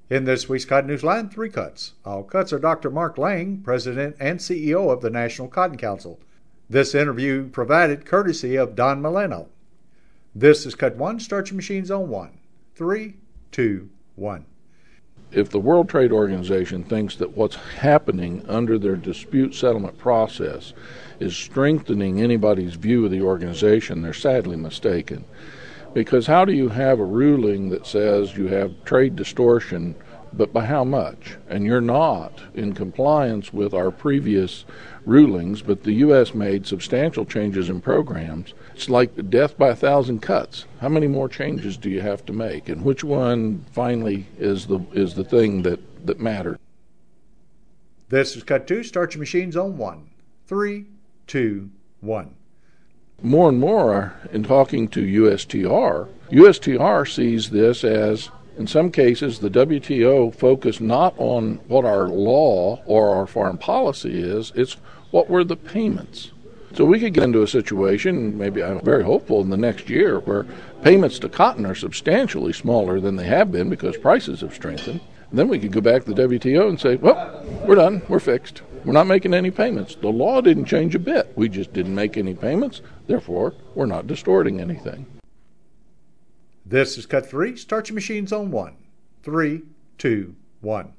In this week's Cotton Newsline, 3 cuts. All cuts are Dr. Mark Lang, President and CEO of the National Cotton Council. This interview provided courtesy of Don Milano. This is Cut 1, Start Your Machines on 1. 3, 2, 1. If the World Trade Organization thinks that what's happening under their dispute settlement process is strengthening anybody's view of the organization, they're sadly mistaken. Because how do you have a ruling that says you have trade distortion, but by how much? And you're not in compliance with our previous rulings, but the U.S. made substantial changes in programs. It's like death by 1,000 cuts. How many more changes do you have to make? And which one finally is the thing that matters? This is Cut 2, Start Your Machines on 1. 3, 2, 1. More and more, in talking to USTR sees this as, in some cases, the WTO focused not on what our law or our foreign policy is, it's what were the payments. So we could get into a situation, maybe I'm very hopeful in the next year, where payments to cotton are substantially smaller than they have been because prices have strengthened. And then we could go back to the WTO and say, well, we're done, we're fixed. We're not making any payments. The law didn't change a bit. We just didn't make any payments. Therefore, we're not distorting anything. This is Cut 3. Start your machines on 1. 3, 2, 1.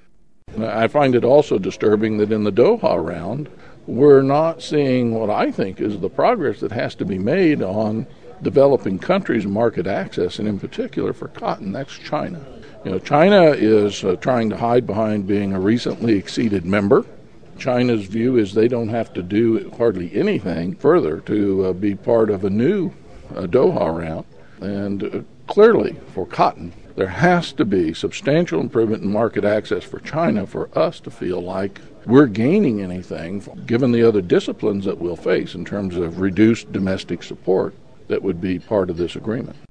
I find it also disturbing that in the Doha round, we're not seeing what I think is the progress that has to be made on developing countries' market access, and in particular for cotton. That's China. China is trying to hide behind being a recently acceded member. China's view is they don't have to do hardly anything further to be part of a new Doha round. And clearly, for cotton, there has to be substantial improvement in market access for China for us to feel like we're gaining anything, given the other disciplines that we'll face in terms of reduced domestic support that would be part of this agreement.